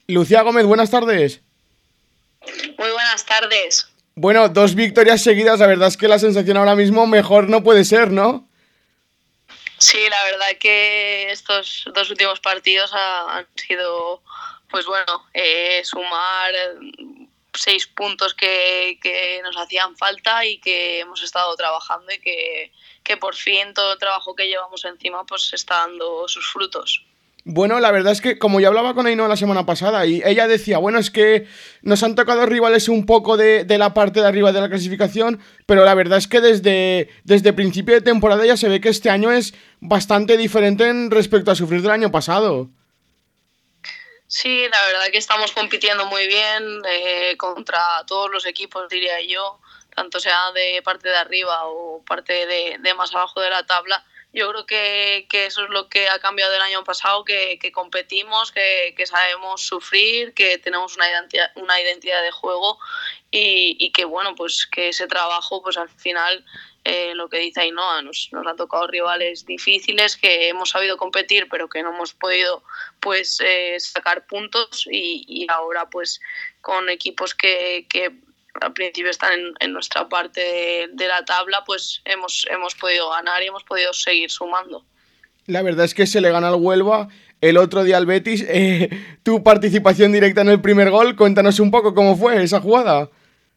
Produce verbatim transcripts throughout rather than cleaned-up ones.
Lucía Gómez, buenas tardes. Muy buenas tardes. Bueno, dos victorias seguidas, la verdad es que la sensación ahora mismo mejor no puede ser, ¿no? Sí, la verdad que estos dos últimos partidos ha, han sido, pues bueno, eh, sumar seis puntos que, que nos hacían falta y que hemos estado trabajando y que, que por fin todo el trabajo que llevamos encima pues está dando sus frutos. Bueno, la verdad es que como ya hablaba con Ainhoa la semana pasada y ella decía, bueno, es que nos han tocado rivales un poco de, de la parte de arriba de la clasificación, pero la verdad es que desde, desde principio de temporada ya se ve que este año es bastante diferente en respecto a sufrir del año pasado. Sí, la verdad que estamos compitiendo muy bien eh, contra todos los equipos, diría yo, tanto sea de parte de arriba o parte de, de más abajo de la tabla. Yo creo que, que eso es lo que ha cambiado del año pasado, que, que competimos, que, que sabemos sufrir, que tenemos una identidad, una identidad de juego y, y que bueno, pues que ese trabajo pues al final eh, lo que dice Ainhoa, nos, nos han tocado rivales difíciles que hemos sabido competir pero que no hemos podido pues eh, sacar puntos y, y ahora pues con equipos que, que al principio están en, en nuestra parte de, de la tabla, pues hemos, hemos podido ganar y hemos podido seguir sumando. La verdad es que se le gana al Huelva el otro día al Betis. Eh, tu participación directa en el primer gol, cuéntanos un poco cómo fue esa jugada.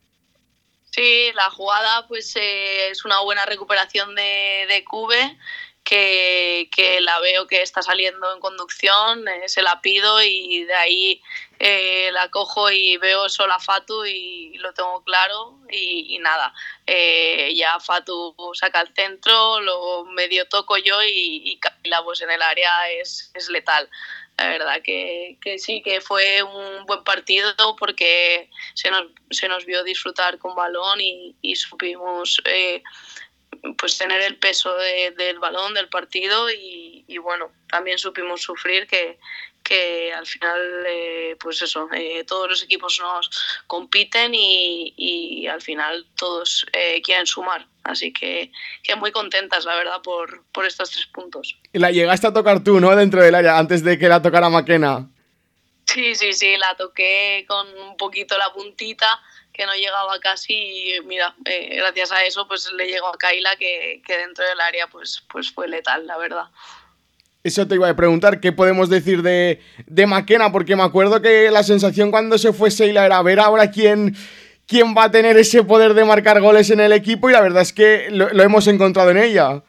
Sí, la jugada pues eh, es una buena recuperación de, de Cube, que, que la veo que está saliendo en conducción, eh, se la pido y de ahí eh, la cojo y veo solo a Fatu y lo tengo claro y, y nada, eh, ya Fatu saca el centro, lo medio toco yo y, y Kaila pues en el área es, es letal. La verdad que, que sí, que fue un buen partido porque se nos, se nos vio disfrutar con balón y, y supimos eh, pues tener el peso de, del balón, del partido y, y bueno, también supimos sufrir que, que al final eh, pues eso, eh, todos los equipos nos compiten y, y al final todos eh, quieren sumar. Así que, que muy contentas, la verdad, por, por estos tres puntos. Y la llegaste a tocar tú, ¿no? Dentro del área, antes de que la tocara Maquena. Sí, sí, sí, la toqué con un poquito la puntita que no llegaba casi y mira, eh, gracias a eso pues le llegó a Kaila que, que dentro del área pues, pues fue letal, la verdad. Eso te iba a preguntar, ¿qué podemos decir de, de Maquena? Porque me acuerdo que la sensación cuando se fue Seila era ver ahora quién, quién va a tener ese poder de marcar goles en el equipo y la verdad es que lo, lo hemos encontrado en ella.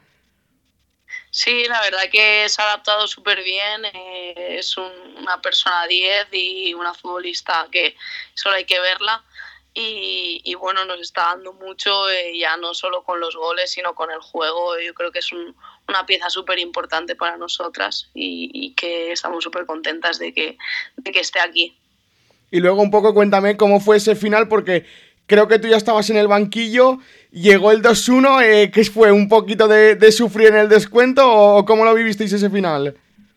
Sí, la verdad que se ha adaptado súper bien, eh, es un, una persona diez y una futbolista que solo hay que verla y, y bueno, nos está dando mucho, eh, ya no solo con los goles, sino con el juego. Yo creo que es un, una pieza súper importante para nosotras y, y que estamos súper contentas de que, de que esté aquí. Y luego un poco cuéntame cómo fue ese final porque creo que tú ya estabas en el banquillo, llegó el dos uno, eh, ¿qué fue? ¿Un poquito de, de sufrir en el descuento o cómo lo vivisteis ese final?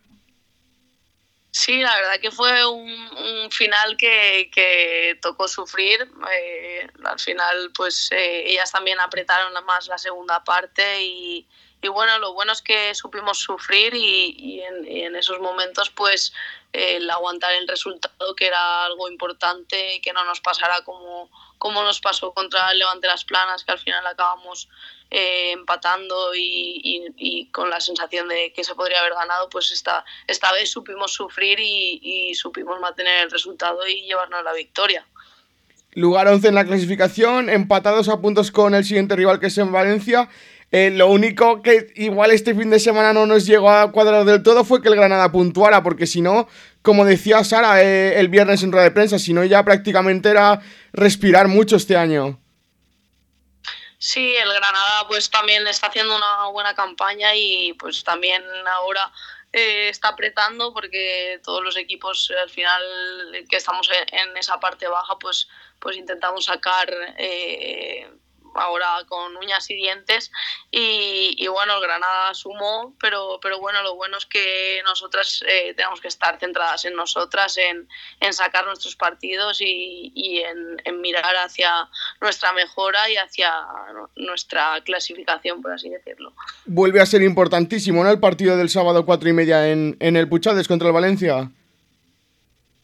Sí, la verdad que fue un, un final que, que tocó sufrir. Eh, al final, pues eh, ellas también apretaron más la segunda parte y, y bueno, lo bueno es que supimos sufrir y, y, en, y en esos momentos, pues eh, el aguantar el resultado, que era algo importante, que no nos pasara como, como nos pasó contra el Levante Las Planas, que al final acabamos eh, empatando y, y, y con la sensación de que se podría haber ganado, pues esta, esta vez supimos sufrir y, y supimos mantener el resultado y llevarnos la victoria. Lugar once en la clasificación, empatados a puntos con el siguiente rival que es en Valencia. Eh, lo único que igual este fin de semana no nos llegó a cuadrar del todo fue que el Granada puntuara, porque si no, como decía Sara eh, el viernes en rueda de prensa, si no ya prácticamente era respirar mucho este año. Sí, el Granada pues también está haciendo una buena campaña y pues también ahora eh, está apretando porque todos los equipos al final que estamos en, en esa parte baja pues, pues intentamos sacar eh, ahora con uñas y dientes y, y bueno, el Granada sumó, pero, pero bueno, lo bueno es que nosotras eh, tenemos que estar centradas en nosotras, en, en sacar nuestros partidos y, y en, en mirar hacia nuestra mejora y hacia nuestra clasificación, por así decirlo. Vuelve a ser importantísimo, ¿no? El partido del sábado cuatro y media en, en el Puchades contra el Valencia.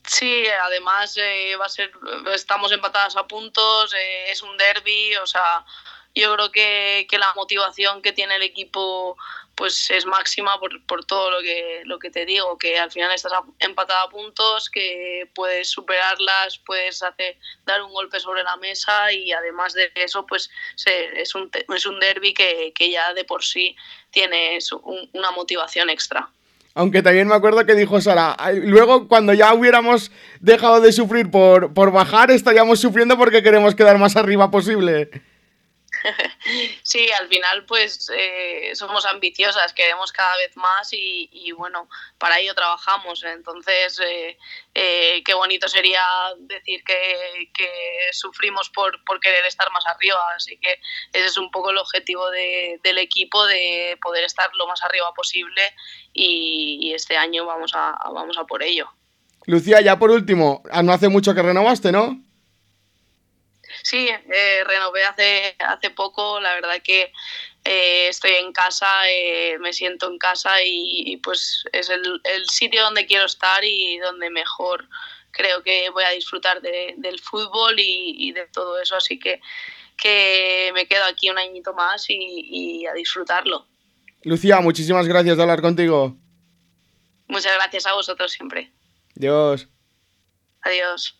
Sí, además eh, va a ser, estamos empatadas a puntos, eh, es un derbi, o sea, yo creo que, que la motivación que tiene el equipo pues es máxima por, por todo lo que, lo que te digo, que al final estás empatada a puntos, que puedes superarlas, puedes hacer, dar un golpe sobre la mesa y además de eso pues se, es un, es un derbi que, que ya de por sí tiene un, una motivación extra. Aunque también me acuerdo que dijo Sara, luego cuando ya hubiéramos dejado de sufrir por, por bajar, estaríamos sufriendo porque queremos quedar más arriba posible. Sí, al final pues eh, somos ambiciosas, queremos cada vez más y, y bueno, para ello trabajamos. Entonces, eh, eh, qué bonito sería decir que, que sufrimos por, por querer estar más arriba. Así que ese es un poco el objetivo de, del equipo, de poder estar lo más arriba posible y, y este año vamos a, vamos a por ello. Lucía, ya por último, no hace mucho que renovaste, ¿no? Sí, eh, renové hace, hace poco, la verdad que eh, estoy en casa, eh, me siento en casa y, y pues es el, el sitio donde quiero estar y donde mejor creo que voy a disfrutar de, del fútbol y, y de todo eso, así que, que me quedo aquí un añito más y, y a disfrutarlo. Lucía, muchísimas gracias de hablar contigo. Muchas gracias a vosotros siempre. Adiós. Adiós.